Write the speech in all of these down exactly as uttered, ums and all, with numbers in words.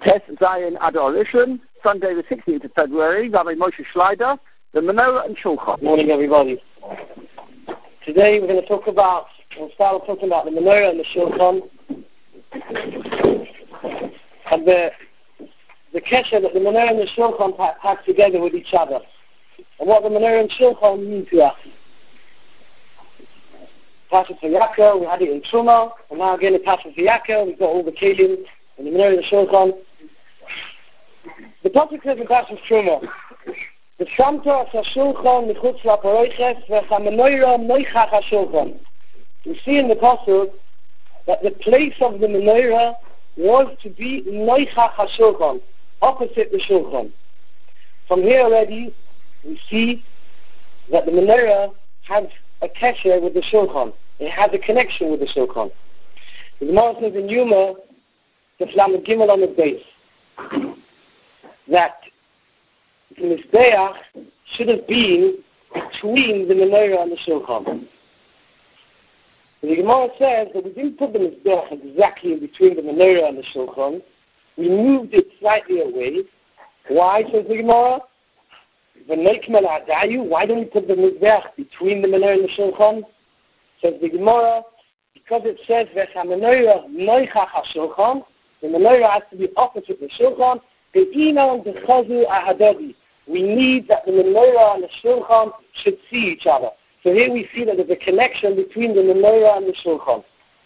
Tes Zion Adar Rishon, Sunday the sixteenth of February, Rabbi Moshe Schleider, the Menorah and Shulchan. Good morning, everybody. Today we're going to talk about, we'll start talking about the Menorah and the Shulchan, and the the kesher that the Menorah and the Shulchan have, have together with each other, and what the Menorah and Shulchan mean to us. Pasuk Vayakar, we had it in Truma, and now again in Pasuk Vayakar, we've got all the kelim and the Menorah and the Shulchan. The Pasuk says in Pasuk Truma, the Shamta as HaShulchan Michutz LaParoiches v'chaMenorah Noichach HaShulchan. We see in the Pasuk that the place of the Menorah was to be Noichach HaShulchan, opposite the Shulchan. From here already, we see that the Menorah has a kesher with the Shulchan. It has a connection with the Shulchan. The Gemara says in Yuma, the Flam Gimel on the base, that the Mizbeach should have been between the Menorah and the Shulchan. The Gemara says that we didn't put the Mizbeach exactly in between the Menorah and the Shulchan. We moved it slightly away. Why, says the Gemara? Why don't we put the Mizbeach between the Menorah and the Shulchan? Says the Gemara, because it says Vecha Menorah Noichach HaShulchan, the Menorah has to be opposite the Shulchan. We need that the Menorah and the Shulchan should see each other. So here we see that there's a connection between the Menorah and the Shulchan.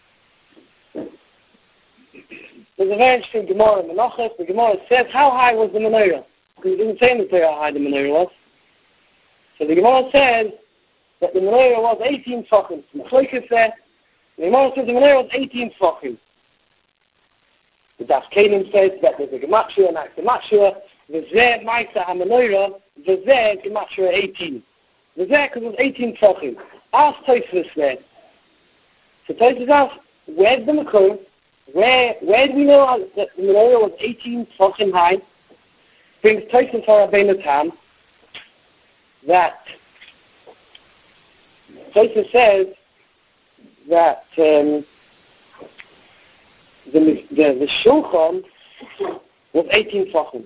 There's a very interesting Gemara in Menachos. The Gemara says, how high was the Menorah? Because it didn't say in the Torah how high the Menorah was. So the Gemara says that the Menorah was eighteen tefachim. The Gemara says the Menorah was eighteen tefachim. The Das Kelim says that there's a Gematria and a Gematria. V'zeh Maisa HaMenorah, v'zeh Gematria eighteen. V'zeh because it was eighteen tefachim. Ask Tosfos there. So Tosfos asks, where's the Makor? Where where do we know that the Menorah was eighteen tefachim high? Brings Tosfos for Rabbeinu Tam that Tosfos says that um, the, the the Shulchan was eighteen tefachim.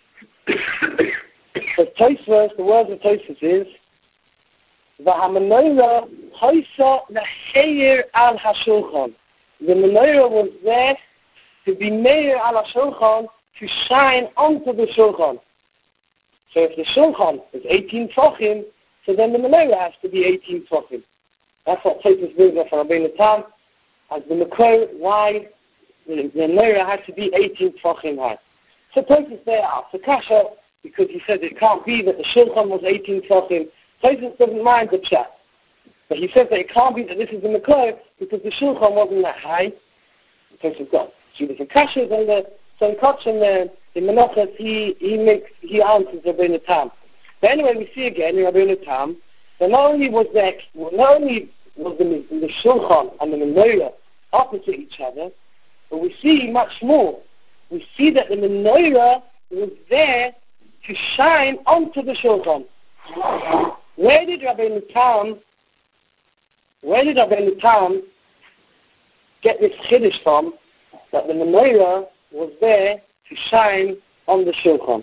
So Tosfos, the words of Tosfos is the Menorah Hoisa Lecheir Al HaShulchan. The Menorah was there to be Meir Al HaShulchan, to shine onto the Shulchan. So if the Shulchan is eighteen tefachim, so then the Menorah has to be eighteen tefachim. That's what Tosfos brings up from Rabbeinu Tam as the Makor, why the, the Menorah has to be eighteen tefachim high. So Tosfos there asks the kasha, because he says it can't be that the Shulchan was eighteen tefachim. Tosfos doesn't mind the chat. But he says that it can't be that this is the Makor because the Shulchan wasn't that high. Tosfos got two different kashas, and the so in Koch and the, in Menachos, he, he makes, he answers Rabbeinu Tam. But anyway, we see again in Rabbeinu Tam that not only was there, not only was the, the Shulchan and the Menorah opposite each other, but we see much more. We see that the Menorah was there to shine onto the Shulchan. Where did Rabbeinu Tam, where did Rabbeinu Tam get this chiddush from, that the Menorah was there to shine on the Shulchan?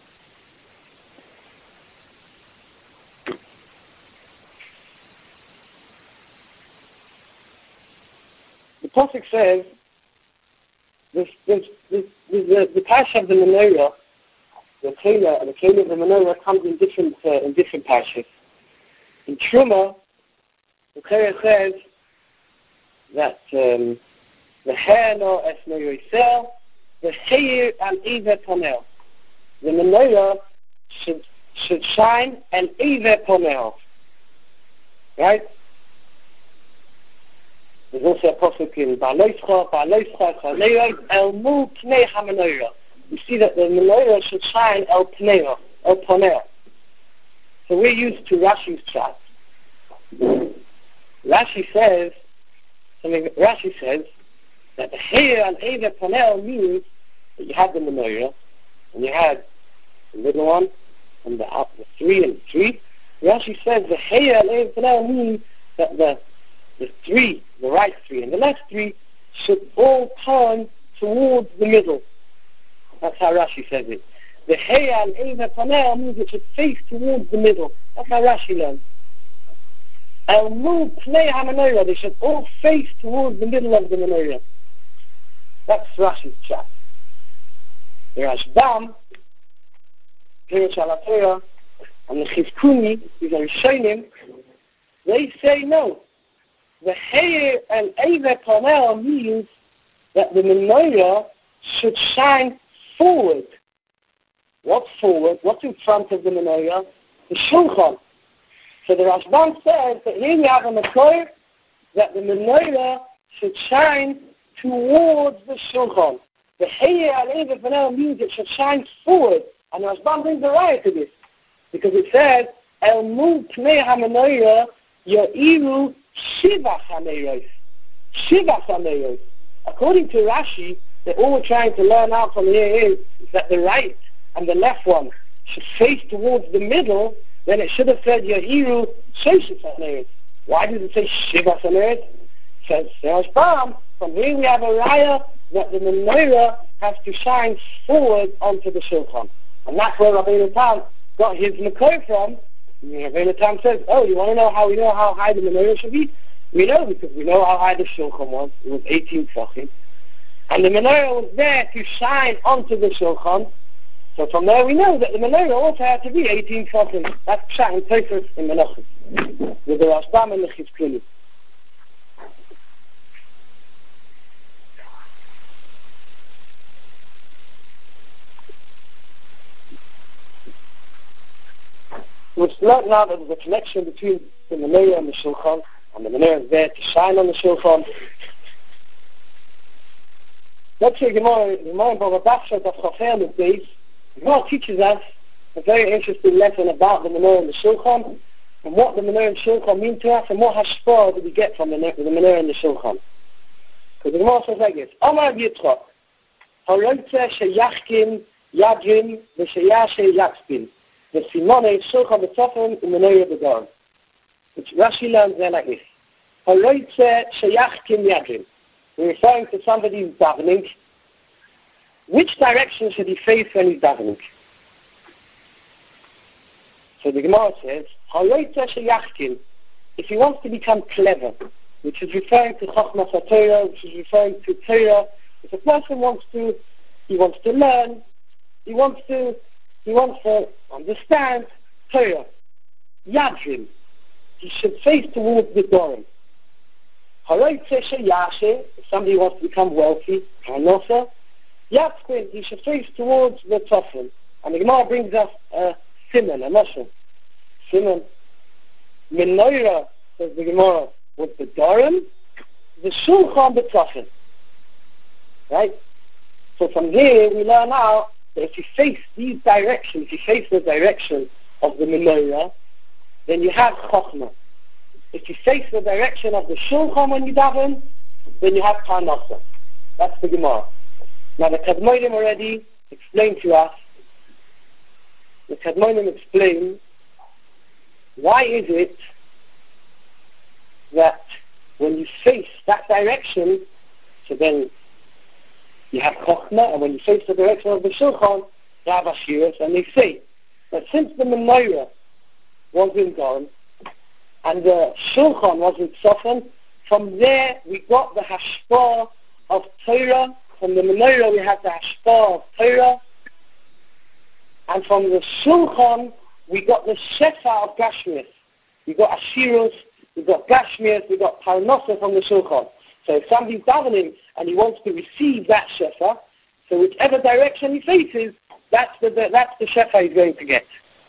The Pasuk says this, this, this, this, the, the Parsha of the Menorah, the Keilah, the Keilah of the Menorah comes in different uh, in different Parshas. In Truma, the Keilah says that um, the Heno es Menorah the Heir and Eva Ponel. The Menorah should should shine and Eva Ponel. Right? There's also a pasuk in Ba'aloischa, Ba'aloischa, Chaneirah, El Mu Pnei HaMenorah. We see that the Menorah should shine El Pnei, El Ponel. So we're used to Rashi's chat. Rashi says, something Rashi says, that the Heir and Eva Ponel means that you had the Menorah, and you had the middle one, and the, uh, the three and the three. Rashi says the Heir and Eva Ponel means that the the three, the right three and the left three, should all turn towards the middle. That's how Rashi says it. The Heya and Eva Panel means it should face towards the middle. That's how Rashi learns. El Mu Pnei HaMenorah, they should all face towards the middle of the menorah. That's Rashi's chat. The Rashbam, Pirush HaTorah, and the Chizkuni, these are Rishonim, they say no. The Heya and Eva Panel means that the menorah should shine forward. What's forward? What's in front of the menorah? The shulchan. So the Rashbam says that here we have a makor that the menorah should shine towards the shulchan. The Heya al Eivah means it should shine forward. And the Rashbam brings a riot to this. Because it says, El Mu Pnei HaMenorah Ya'iru Shivach HaMeiros. Shivach HaMeiros. According to Rashi, that all we're trying to learn out from here is, is that the right and the left one should face towards the middle. Then it should have said Ya'iru Shoshis HaMeiros. Why does it say Shivach HaMeiros? It says, Rashbam, from here we have a raya that the menorah has to shine forward onto the shulchan. And that's where Rabbeinu Tam got his makor from. Rabbeinu Tam says, oh, you want to know how we know how high the menorah should be? We know because we know how high the shulchan was. It was eighteen tefachim. And the menorah was there to shine onto the shulchan. So from there we know that the menorah also had to be eighteen tefachim. That's Pshat in Tosfos in Menachos, with the Rashbam and the Chizkuni. We've learned now that there's a connection between the menorah and the shulchan, and the menorah is there to shine on the shulchan. Let's say Gemara, Gemara Bava Basra of Chafei on the base. Gemara teaches us a very interesting lesson about the menorah and the shulchan, and what the menorah and shulchan mean to us, and what hashpah do we get from the, the menorah and the shulchan. Because the Gemara says like this: Amar Yitzchak, Haroitze sheyachkin yadrim v'sheyashe yakspin. The Simone shulchan b'tzofen u'menorah b'dor. Which Rashi learns there like this: Haroitze sheyachkin yadrim. We're referring to somebody who's davening. Which direction should he face when he's davening? So the Gemara says, if he wants to become clever, which is referring to Chochmas HaTorah, which is referring to Torah, if a person wants to, he wants to learn, he wants to, he wants to understand Torah, Yadrim, he should face towards the Dorim. If somebody wants to become wealthy, Hanosa, Yatzquin, he should face towards the Tofin. And the Gemara brings us a simon, a mushroom. Simon. Menorah, says the Gemara, with the Dorim, the Shulchan the Tofin. Right? So from here we learn now that if you face these directions, if you face the direction of the Menorah, then you have Chochmah. If you face the direction of the shulchan when you daven, then you have parnasa. That's the Gemara. Now the Kadmonim already explained to us. The Kadmonim explain why is it that when you face that direction, so then you have chokhmah, and when you face the direction of the shulchan, you have ashiras, and they say that since the menorah wasn't gone, and the shulchan wasn't softened, from there we got the hashpah of Torah. From the menorah we have the hashpah of Torah, and from the shulchan we got the shefa of Gashmias. We got ashirus, we got Gashmias, we got parnasa from the shulchan. So if somebody's davening and he wants to receive that shefa, so whichever direction he faces, that's the, the that's the shefa he's going to get.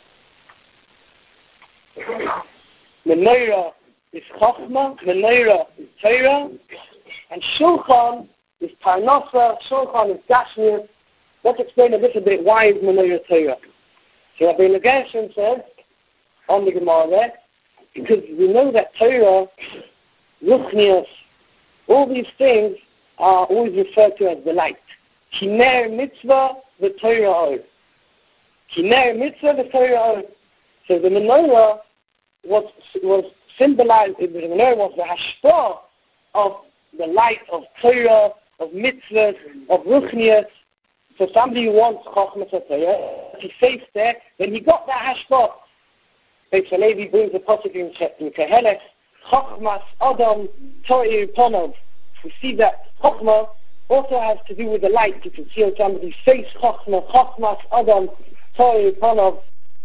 Menorah is Chochmah, Menorah is Torah, and Shulchan is Parnasa, Shulchan is Gashmias. Let's explain a little bit why is Menorah Torah. So Rabbi Gershon says, on the Gemara there, because we know that Torah, Ruchnias, all these things are always referred to as the light. Kiner mitzvah, the Torah or. Kiner mitzvah, the Torah or. So the menorah was was symbolized, the menorah was the hashpah of the light of Torah, of mitzvahs, of ruchnias. So somebody who wants Chochmas HaTorah, if he faced there, then he got that hashpah. Beis Halevi brings a pasuk in Koheles, Chochmas Adam To'ir Ponov. We see that Chochmah also has to do with the light. You can see on somebody's face, Chochmah, Chochmas Adam To'ir Ponov.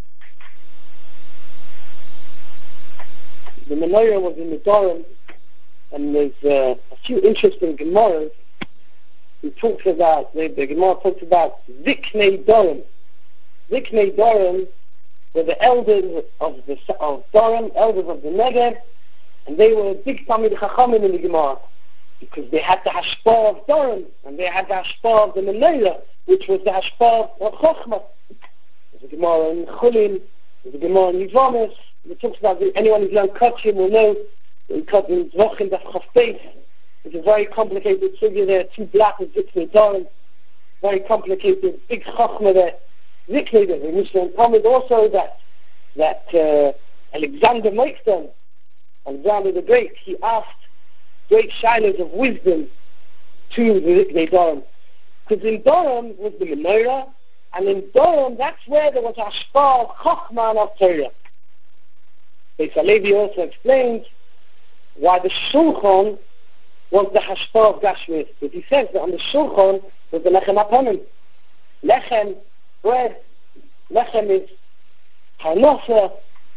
The menorah was in the Dorim, and there's uh, a few interesting Gemaras. He talks about, the, the Gemara talks about Ziknei Dorim. Ziknei Dorim were the elders of the of Dorim, elders of the Negev, and they were big Talmid Chachamim in the Gemara, because they had the Hashpah of Dorim, and they had the Hashpah of the Menorah, which was the Hashpah of Chochmah. There's a Gemara in Chulin, there's a Gemara in Yivamis. It talks about the, anyone who's learned Kachim will know in Kachim Zvachim Daf Chaf Beis. It's a very complicated figure there, two black and Ziknei Dorim, very complicated, big Chochmah there. Ziknei there, the Mishnah and Talmud also that that uh, Alexander Meichton, Alexander the Great, he asked great shilas of wisdom to the Ziknei Dorim. Because in Dorim was the Menorah, and in Dorim, that's where there was Hashpah of Chochmah and of Torah. Beis Halevi also explains why the Shulchan was the Hashpah of Gashmis. But he says that on the Shulchan was the Lechem HaPanim. Lechem, bread. Lechem is Parnasa.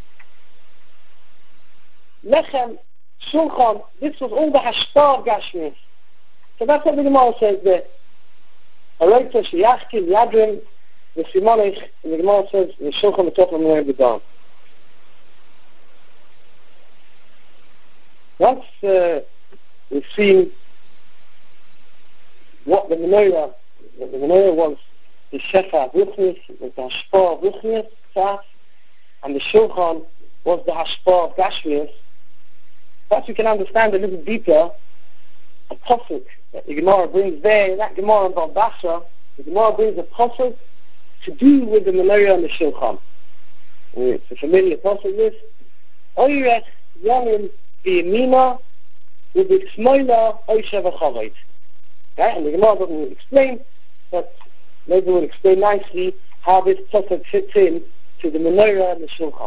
Lechem, Shulchan, this was all the Hashpah of Gashmis. So that's what the Gemara says there. Aroita Sheyachkin Yadrim, the Simonich, and the Gemara says the Shulchan the top of the Menorah B'Dam. Once uh, we've seen what the menorah, what the menorah was, the shefa of ruchnis, was the hashpah of ruchnis, and the shulchan was the hashpah of gashmius. Perhaps we can understand a little deeper a pasuk that the Gemara brings there. That Gemara in Bal Basra, the Gemara brings a pasuk to do with the menorah and the shulchan. It's a familiar pasuk. This Oyrech Yamim B'Yamina U'B'Shmoila Oisha V'Chavayt. Okay, and the Gemara doesn't explain, but maybe we'll explain nicely how this pasuk fits in to the menorah and the shulchan.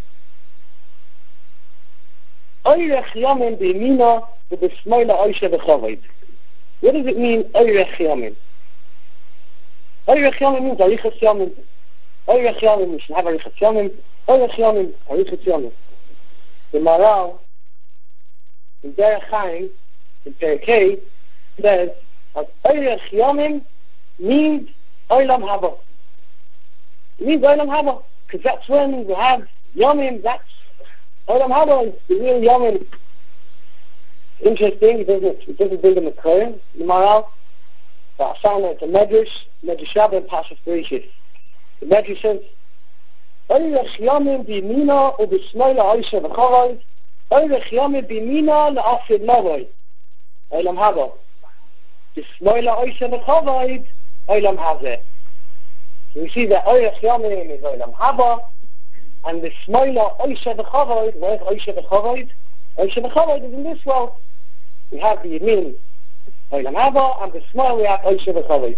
Oyrech Yamim B'Yamina U'B'Shmoila Oisha V'Chavayt. What does it mean, Oyrech Yamim? Oyrech Yamim means Arichas Yamim. Oyrech Yamim, we should have Arichas Yamim. Oyrech Yamim, Arichas Yamim. The Maral in Derech Chaim, in Perikei, says that Oyrech Yomim means Olam Haba. It means Olam Haba, because that's when we have Yomim, that's Olam Haba is the real Yomim. Interesting, it doesn't, it doesn't bring them a Kohen, the Maral, but I found that it's a Medrash, Medrash Rabbah and Pashas Bereshis. The Medrash says, Oyrech Yomim B'Yamina U'B'Shmoila Oisha V'Chavayt Oyrech Yomim B'Yamina L'Afid Lavoi Olam Haba B'Shmoila Oisha V'Chavayt Olam Hazeh. So we see that Oyrech Yomim is Olam Haba, and the Shmoila Oisha V'Chavayt, where's Oisha V'Chavayt? Oisha V'Chavayt is in this world. We have the Yamin Olam Haba, and the Shmoila we have Oisha V'Chavayt.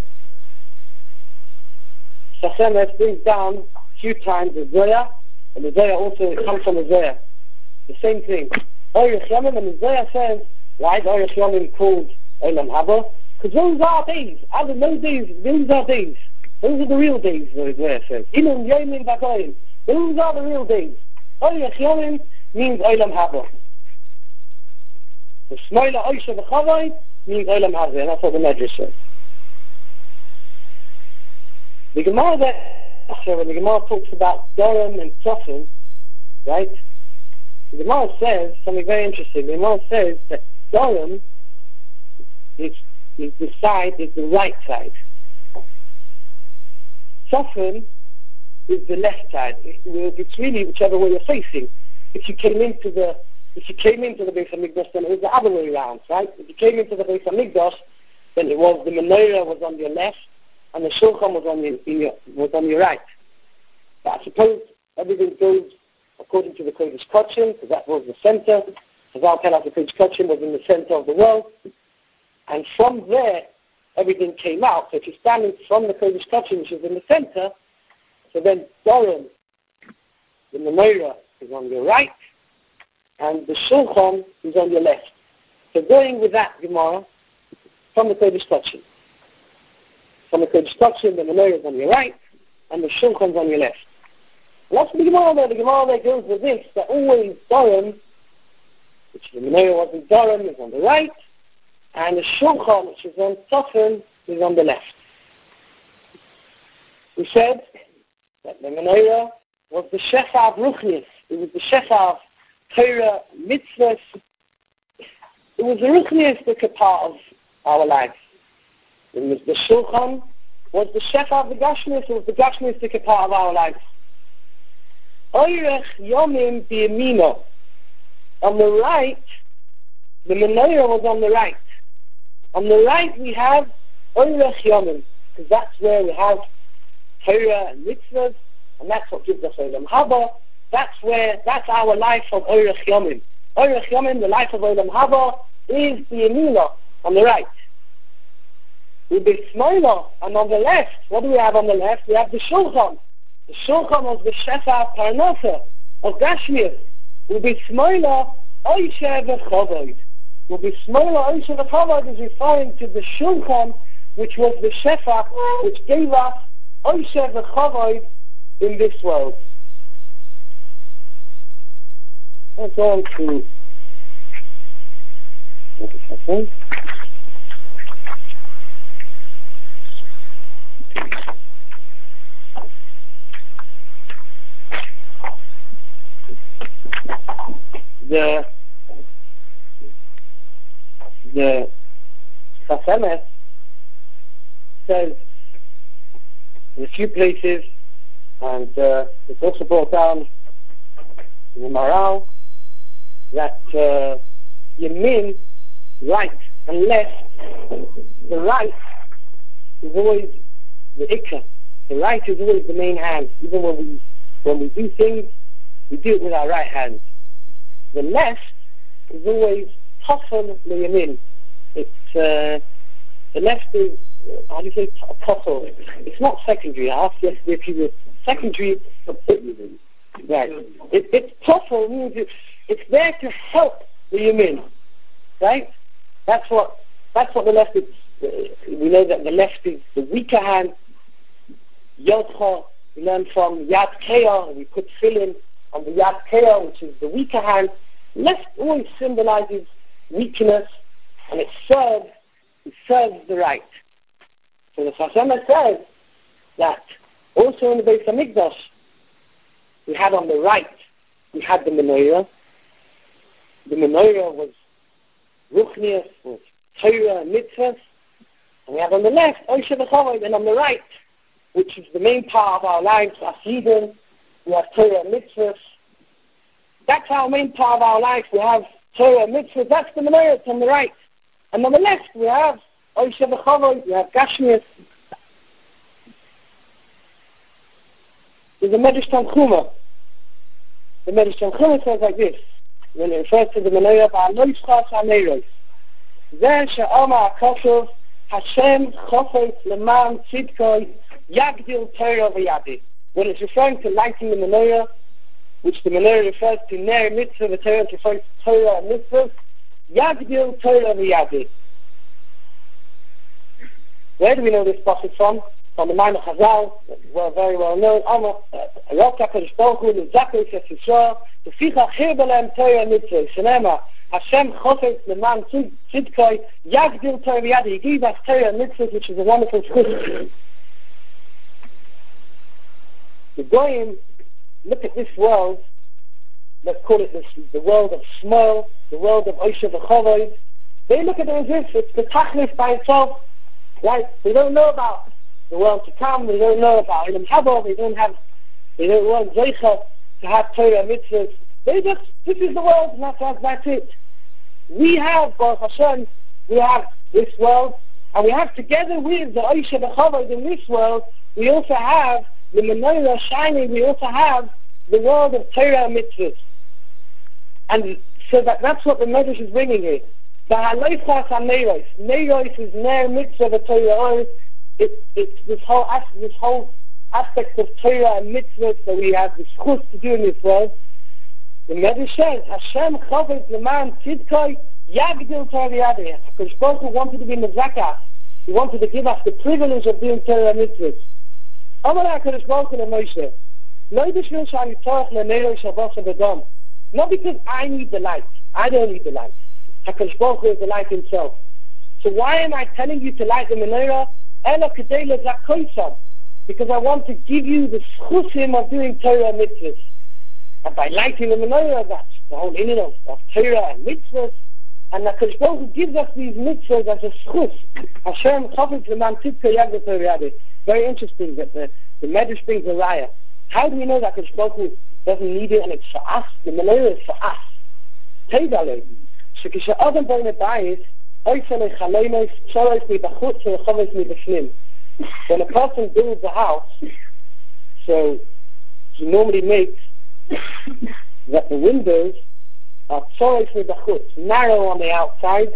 Sachemes brings down a few times the Zoya, and the Zoya also comes from the Zoya. The same thing. Oyrech Yomim, and the Zoya says, why is Oyrech Yomim called Olam Haba? Because those are days. Other no days, those are days. Those are the real days, the Zoya says. Inum Yomim V'Goyim. Those are the real days. Oyrech Yomim means Olam Haba. The Shmoila Oisha V'Chavayt means Olam Hazeh, and that's what the Medrash says. The Gemara there, when the Gemara talks about Dorim and Tzofim, right? The Gemara says something very interesting. The Gemara says that Dorim is, is the side, is the right side. Tzofim is the left side. It, it's really whichever way you're facing. If you came into the if you came into the Beis Hamikdash, then it was the other way around, right? If you came into the Beis Hamikdash, then it was the menorah was on your left, and the shulchan was on your, in your was on your right. But I suppose everything goes according to the Kodesh Kodesh, because that was the center. Chazal tell us the Kodesh Kodesh was in the center of the world, and from there everything came out. So if you're standing from the Kodesh Kodesh, which is in the center, so then Doron, the menorah, is on your right, and the Shulchan is on your left. So going with that Gemara, from the Kodesh Kodesh. From the Kodesh Kodesh, the menorah is on your right, and the Shulchan is on your left. And that's the Gemara there. The Gemara there goes with this, that always Doron, which the menorah wasn't Doron, is on the right, and the Shulchan, which is on Tofan, is on the left. We said that the menorah was the Shefa of Ruchnis. It was the Shefa of Torah, Mitzvahs. It was the Ruchnistic part of our lives. It was the Shulchan, was the Shefa of the Gashmis. It was the Gashmistic part of our lives. Oirech Yomim B'Yamino. On the right, the menorah was on the right. On the right we have Oirech Yomim, because that's where we have Torah and Mitzvahs, and that's what gives us Olam Haba. That's where, that's our life of Oirech Yomim. Oirech Yomim, the life of Olam Haba, is the Yamina, on the right. With the Smoila, and on the left, what do we have on the left? We have the Shulchan. The Shulchan was the Shefa of Parnasa, of Gashmir. With the Smoila, Oishe v'Chavod. Will be smaller. Oishe v'Chavod is referring to the Shulchan, which was the Shefa, which gave us Oishe v'Chavod in this world. Let's go on to wait a second. The the Sfas Emes says in a few places, and uh, it's also brought down in the Maral, that uh, Yamin, right and left, the right is always the Ikka. The right is always the main hand. Even when we when we do things, we do it with our right hand. The left is always Tofel Yamin. It's uh, the left is, how do you say, Tofel? It's not secondary. I asked yesterday if you were secondary. Right. It, it's Tofel means it's, it's there to help the Yamin. Right? That's what that's what the left is. Uh, we know that the left is the weaker hand. Yodcha, we learn from Yad Keah, we put Tefillin on the Yad Keah, which is the weaker hand. Left always symbolizes weakness, and it serves, it serves the right. So the Sfas Emes says that also in the Beis Hamikdash, we had on the right, we had the menorah. The menorah was Ruchnius, was Torah and Mitzvahs, and we have on the left Oishe v'Chavod, and on the right, which is the main part of our lives, as Yidden, we have Torah and Mitzvahs. That's our main part of our life. We have Torah and Mitzvahs. That's the menorah. It's on the right. And on the left, we have Oishe v'Chavod, we have Gashmias. There's a Medrash Tanchuma. The Medrash Tanchuma says like this, when it refers to the menorah, Ba'aloishchas ha'neiros. Zeh she'ama ha'kosov, Hashem chofet leman tzidkoi, Yagdil Torah v'yadi. When it's referring to lighting the menorah, which the menorah refers to Ner Mitzvah, the Torah refers to Torah and Mitzvah, Yagdil Torah v'yadi. Where do we know this passage from? From the Maimon Chazal, well, very well known. Rok HaKadosh Baruch Hu l'zakos es Yisrael, Teficha chir b'lehem Torah Mitzvah, Shenema, Hashem chofet leman tzidkoi, Yagdil Torah v'yadi. He gave us Torah and Mitzvah, which is a wonderful truth. The Goyim look at this world, let's call it this, the world of Shmuel, the world of Oishe v'Chavod. They look at it as if it's the Tachlis by itself, right? They don't know about the world to come, they don't know about Olam Haba, they don't have, they don't want Zeicha to have Torah Mitzvahs. They just, this is the world, and that's, that's it. We have, Baruch Hashem, we have this world, and we have together with the Oishe v'Chavod in this world, we also have the menorah shining, we also have the world of Torah and Mitzvahs. And so that, that's what the Medrash is bringing here. The Haloichas and Neiros. Neiros is Ner Mitzvah the Torah. It, it's this whole, this whole aspect of Torah and mitzvahs that we have the schus to do in this world. The Medrash says, Hashem chavez leman tzidkoi yagdil Torah yadeh. Because Baruch Hu wanted to be mezakas. He wanted to give us the privilege of doing Torah and mitzvahs. Amar HaKadosh Baruch Hu to Moshe, Lo b'shvil shani torach le'neiro shabbat b'dom. Not because I need the light. I don't need the light. HaKadosh Baruch Hu is the light himself. So why am I telling you to light the menorah? Ela kedei lezakoisam. Because I want to give you the schusim of doing Torah and mitzvahs. And by lighting the menorah, that's the whole inner of, of Torah and mitzvahs. And HaKadosh Baruch Hu gives us these mitzvahs as a schus. Hashem chavez leman tzidkoi yagdil Torah yadeh. Very interesting that the, the Medrash brings a raya. How do we know that HaKadosh Baruch Hu doesn't need it and it's for us? The menorah is for us. Teidalei. Shekisha adam boine bayis, oisele chaloinos, tzoros mi bachutz, u'chovos mi b'fnim. When a person builds a house, so he normally makes that the windows are tzoros mi bachutz, narrow on the outside,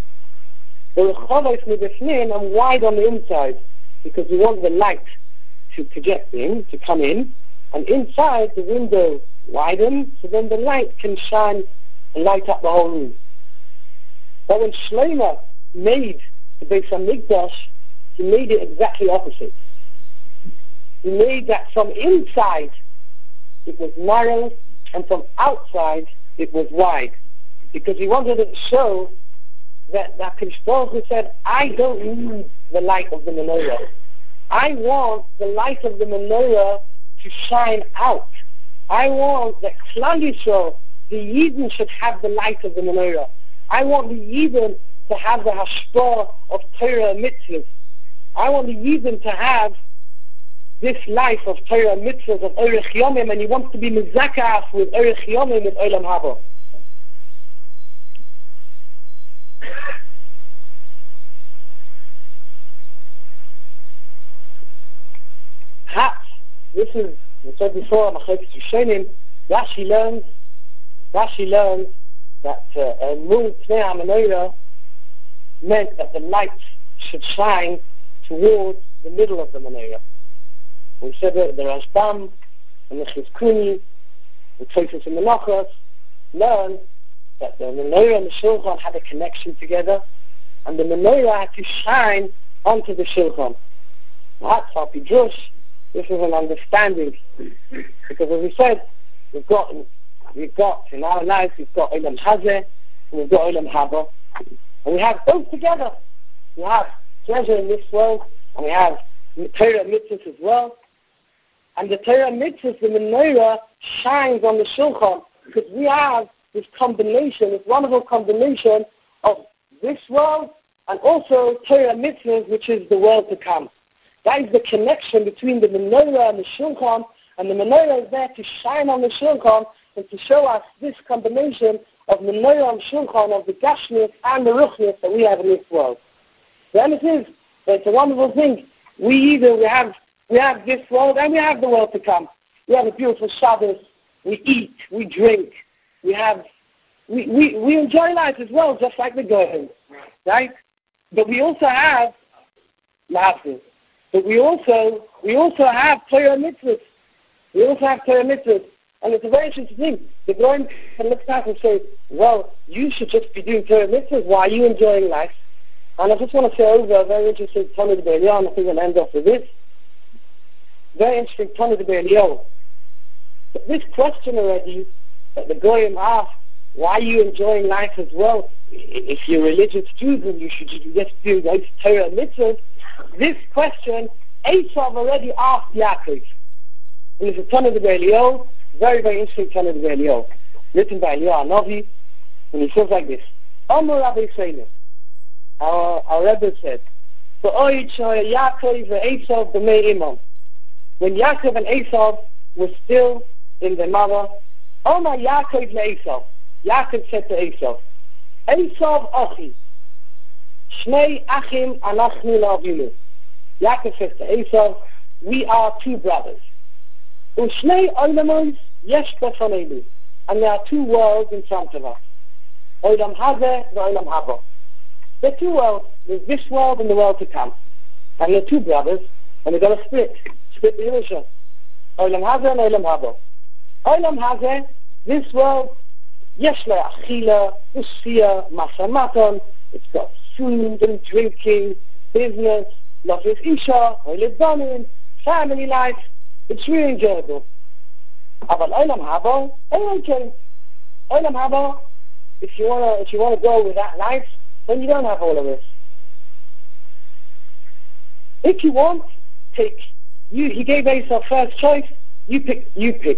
u'chovos mi b'fnim, and wide on the inside, because we want the light to project in, to come in, and inside the window widens, so then the light can shine and light up the whole room. But when Shlomo made the Beis HaMikdash, he made it exactly opposite. He made that from inside it was narrow, and from outside it was wide, because he wanted to show that that HaKadosh Baruch Hu said, I don't need the light of the menorah. I want the light of the menorah to shine out. I want that Klal Yisrael, the Yidden, should have the light of the menorah. I want the Yidden to have the hashpah of Torah mitzvahs. I want the Yidden to have this life of Torah mitzvahs, of Orech Yomim, and he wants to be mezakaf with Orech Yomim with Olam Haba. Perhaps, this is, we said before, Machlokes Rishonim, Rashi learns, Rashi learns that uh, Mul Pnei HaMenorah meant that the light should shine towards the middle of the menorah. We said that the Rashbam, the Nechis Kuni, the Tosfos and Menachos learned that the menorah and the shulchan had a connection together, and the menorah had to shine onto the shulchan. Perhaps Al Pi Drush, this is an understanding, because as we said, we've got we've got in our life we've got Olam Hazeh and we've got Olam Haba, and we have both together. We have treasure in this world, and we have Torah mitzvahs as well. And the Torah mitzvahs, the menorah, shines on the shulchan, because we have this combination, this wonderful combination of this world and also Torah mitzvahs, which is the world to come. That is the connection between the menorah and the shulchan, and the menorah is there to shine on the shulchan and to show us this combination of menorah and shulchan, of the gashmius and the ruchnius that we have in this world. Then it is, it's a wonderful thing. We either we have we have this world and we have the world to come. We have a beautiful Shabbos. We eat, we drink, we have we we, we enjoy life as well, just like the Goyim, right? But we also have laughter. But we also we also have Torah mitzvahs. We also have Torah mitzvahs. And it's a very interesting thing. The Goyim can look back and say, well, you should just be doing Torah mitzvahs. Why are you enjoying life? And I just want to say over a very interesting Tana D'Ber Eliyahu, and I think I'll end off with this. Very interesting Tana D'Ber Eliyahu. But this question already that the Goyim asked, why are you enjoying life as well? If you're a religious Jew, then you should just do those Torah mitzvahs. This question, Esav already asked Yaakov. And it's a Tana D'Ber Eliyahu, very, very interesting Tana D'Ber Eliyahu, written by Eliyahu Hanavi, and he says like this: Amar Rabbi Seinu, our, our Rebbe said, when Yaakov and Esav were still in their mother, Amar Yaakov le'Esav, Yaakov said to Esav, Esav achi, Shnei achim anachnu la'avinu. Yaakov says to Esav, we are two brothers. Ushnei olamos yesh befanenu, and there are two worlds in front of us. Olam Hazeh and Olam Haba. There are two worlds. There's this world and the world to come. And there are two brothers, and they're going to split. Split the Yerusha. Olam Hazeh and Olam Haba. Olam Hazeh, this world, yesh le achila, usia, masamaton. It's got food and drinking, business, lofis isha, oiled donin, family life. It's really enjoyable. But Olam Haba, anyone can. Olam Haba, if you wanna, if you wanna go with that life, then you don't have all of this. If you want, take. You, he gave Esau first choice. You pick. You pick.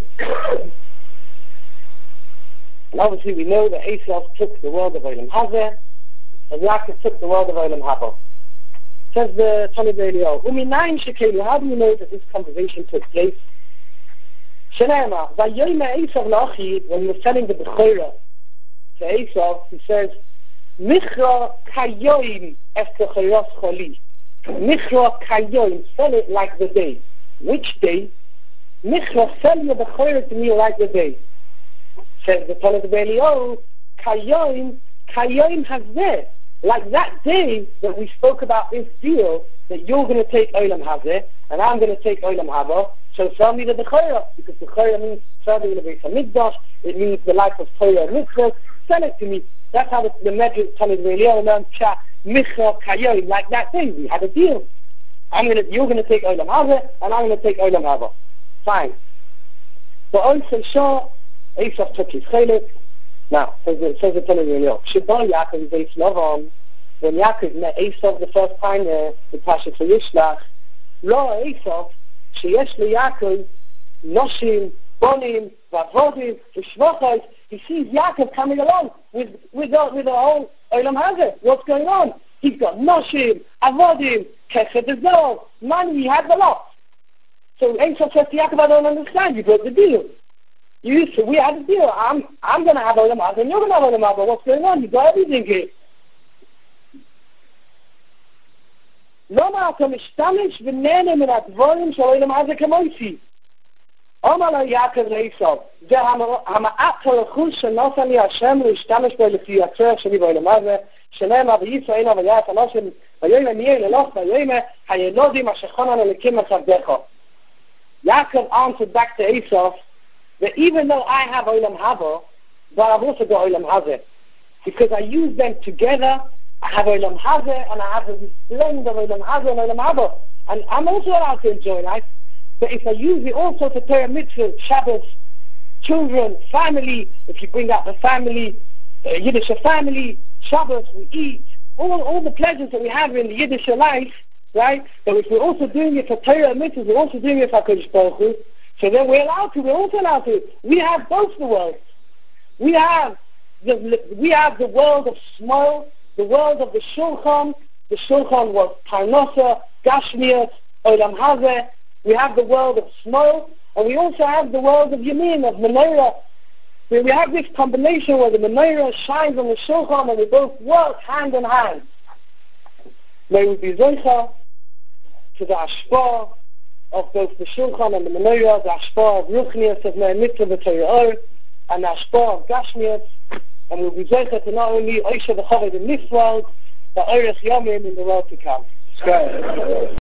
And obviously, we know that Esau took the world of Olam Hazeh, and Yaakov took the world of Olam Haba. Says the Tony Belio, Uminayin Shekelu, how do you know that this conversation took place? Shenema, Vayoyme Esau Lachi, when he was telling the Bechorah to Esau, he says, Michra Kayoim Efter Choros Choli. Michra Kayoim, sell it like the day. Which day? Michra, sell your Bechorah to me like the day. Says the Tony Belio, Kayoim, Kayoim Hazeh. Like that day that we spoke about this deal, that you're going to take Olam Hazeh, and I'm going to take Olam Haba, so sell me the Bechorah, because Bechorah means serving the Beis HaMikdash, it means the life of Torah and Mitzvah, sell it to me. That's how the, the Medrash Talmud Re'elio learns Pshat, Micha Kayoim, like that day, we had a deal. I'm gonna, you're going to take Olam Hazeh, and I'm going to take Olam Haba. Fine. But also Shah, Esau took his chelik. Now, says the, says the Talmud Re'elio, Sheba Yaakov is Beis Lavan, when Yaakov met Esau the first time there, the Pasha for Yishlach, Ra Esau, Sheyesh LeYaakov, Noshim, Bonim, Vavodim, V'Shvochos, he sees Yaakov coming along with with the, with the whole Olam Hazeh. What's going on? He's got Noshim, Avodim, Kesed Azov, money, he had the lot. So Esau says to Yaakov, I don't understand, you broke the deal. You said, we had a deal, I'm I'm going to have Olam Hazeh, and you're going to have Olam Hazeh. What's going on? You got everything here. למה אתה משתמש ונהנה מן הדברים של אילם הזה כמויסי? אומר לו יעקב לעשו, זה המעט הרכוש שנוסע לי השם להשתמש בו לפי הצורך שלי באילם הזה, שנאמר וייסו אינו ויעש הנושם, ויאמר מי אלוך ויאמר הילודים אשר חונן אלוקים לחסדך. Yaakov answered back to Esau that even though I have Olam Haba, but I've also got Olam Hazeh, because I use them together. I have Olam Hazeh and I have this blend of Olam Hazeh and Olam Haba, and I'm also allowed to enjoy life. But if I use it also to Torah mitzvahs, Shabbos, children, family, if you bring out the family, uh, Yiddish family, Shabbos, we eat, all all the pleasures that we have in the Yiddish life, right? But if we're also doing it for Torah mitzvahs, we're also doing it for HaKadosh Baruch Hu. So then we're allowed to, we're also allowed to. We have both the worlds. We have the we have the world of small, the world of the Shulchan. The Shulchan was Parnasa, Gashmias, Olam Hazeh. We have the world of small, and we also have the world of Yamin, of Menorah. Where we have this combination where the Menorah shines on the Shulchan and they both work hand in hand. May we be Zoicha to the Ashpah of both the Shulchan and the Menorah, the Ashpah of Ruchnias of Me'er Mitzvah v'Torah, and the Ashpah of Gashmias, and we'll be Zoicha to not only Oisha the Chavod in this world, but Orech Yomim in the world to come.